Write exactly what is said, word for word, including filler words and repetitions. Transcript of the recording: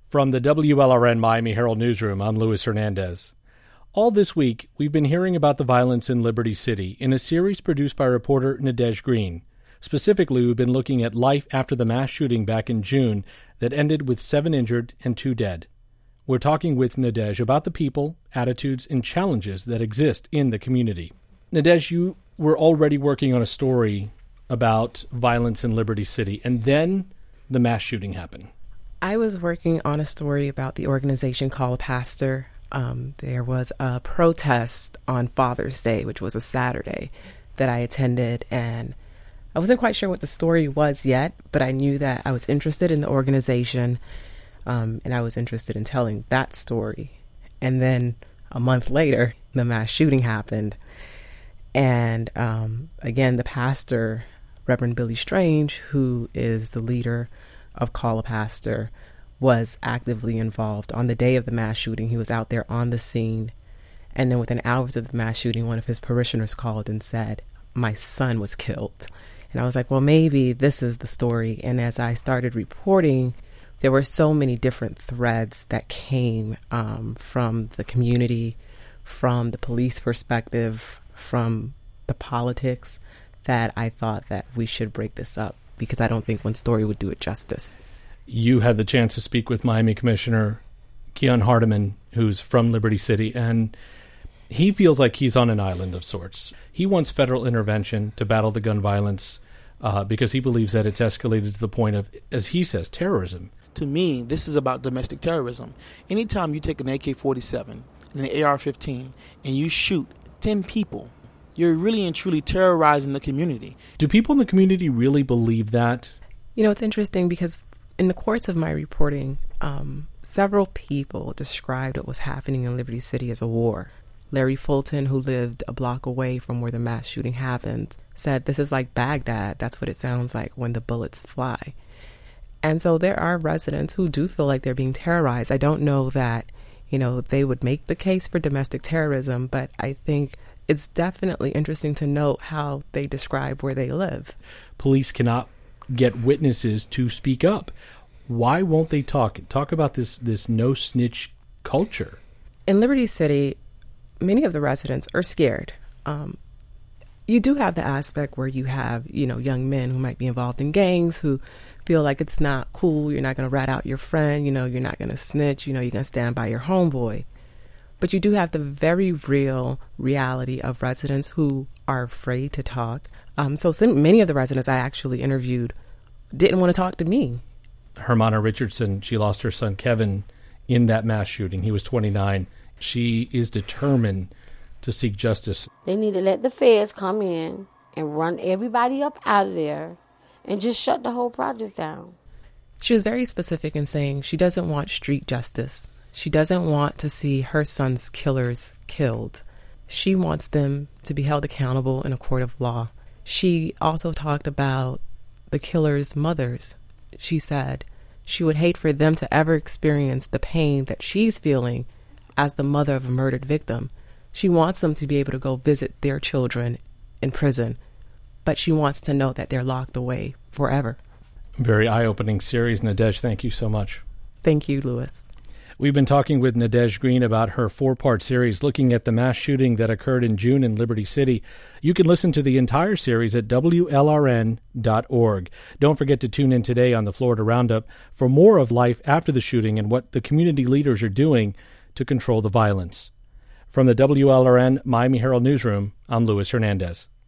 From the W L R N Miami Herald Newsroom, I'm Luis Hernandez. All this week, we've been hearing about the violence in Liberty City in a series produced by reporter Nadege Green. Specifically, we've been looking at life after the mass shooting back in June that ended with seven injured and two dead. We're talking with Nadege about the people, attitudes, and challenges that exist in the community. Nadege, you were already working on a story about violence in Liberty City, and then the mass shooting happened. I was working on a story about the organization Call a Pastor. Um, there was a protest on Father's Day, which was a Saturday, that I attended, and I wasn't quite sure what the story was yet, but I knew that I was interested in the organization, um, and I was interested in telling that story. And then a month later, the mass shooting happened, and um, again, the pastor, Reverend Billy Strange, who is the leader of Call a Pastor, was actively involved. On the day of the mass shooting, he was out there on the scene. And then within hours of the mass shooting, one of his parishioners called and said, "My son was killed." And I was like, well, maybe this is the story. And as I started reporting, there were so many different threads that came um, from the community, from the police perspective, from the politics, that I thought that we should break this up, because I don't think one story would do it justice. You had the chance to speak with Miami Commissioner Keon Hardeman, who's from Liberty City, and he feels like he's on an island of sorts. He wants federal intervention to battle the gun violence uh, because he believes that it's escalated to the point of, as he says, terrorism. To me, this is about domestic terrorism. Anytime you take an A K forty-seven and an A R fifteen and you shoot ten people, you're really and truly terrorizing the community. Do people in the community really believe that? You know, it's interesting because in the course of my reporting, um, several people described what was happening in Liberty City as a war. Larry Fulton, who lived a block away from where the mass shooting happened, said, "This is like Baghdad. That's what it sounds like when the bullets fly." And so there are residents who do feel like they're being terrorized. I don't know that, you know, they would make the case for domestic terrorism, but I think it's definitely interesting to note how they describe where they live. Police cannot get witnesses to speak up. Why won't they talk? Talk about this this no snitch culture. In Liberty City, many of the residents are scared. Um, you do have the aspect where you have, you know, young men who might be involved in gangs who feel like it's not cool. You're not going to rat out your friend. You know, you're not going to snitch. You know, you're going to stand by your homeboy. But you do have the very real reality of residents who are afraid to talk. Um, so some, many of the residents I actually interviewed didn't want to talk to me. Hermana Richardson, she lost her son Kevin in that mass shooting. He was twenty-nine. She is determined to seek justice. They need to let the feds come in and run everybody up out of there and just shut the whole project down. She was very specific in saying she doesn't want street justice. She doesn't want to see her son's killers killed. She wants them to be held accountable in a court of law. She also talked about the killers' mothers. She said she would hate for them to ever experience the pain that she's feeling as the mother of a murdered victim. She wants them to be able to go visit their children in prison, but she wants to know that they're locked away forever. Very eye-opening series. Nadege, thank you so much. Thank you, Louis. We've been talking with Nadege Green about her four-part series looking at the mass shooting that occurred in June in Liberty City. You can listen to the entire series at W L R N dot org. Don't forget to tune in today on the Florida Roundup for more of life after the shooting and what the community leaders are doing to control the violence. From the W L R N Miami Herald Newsroom, I'm Luis Hernandez.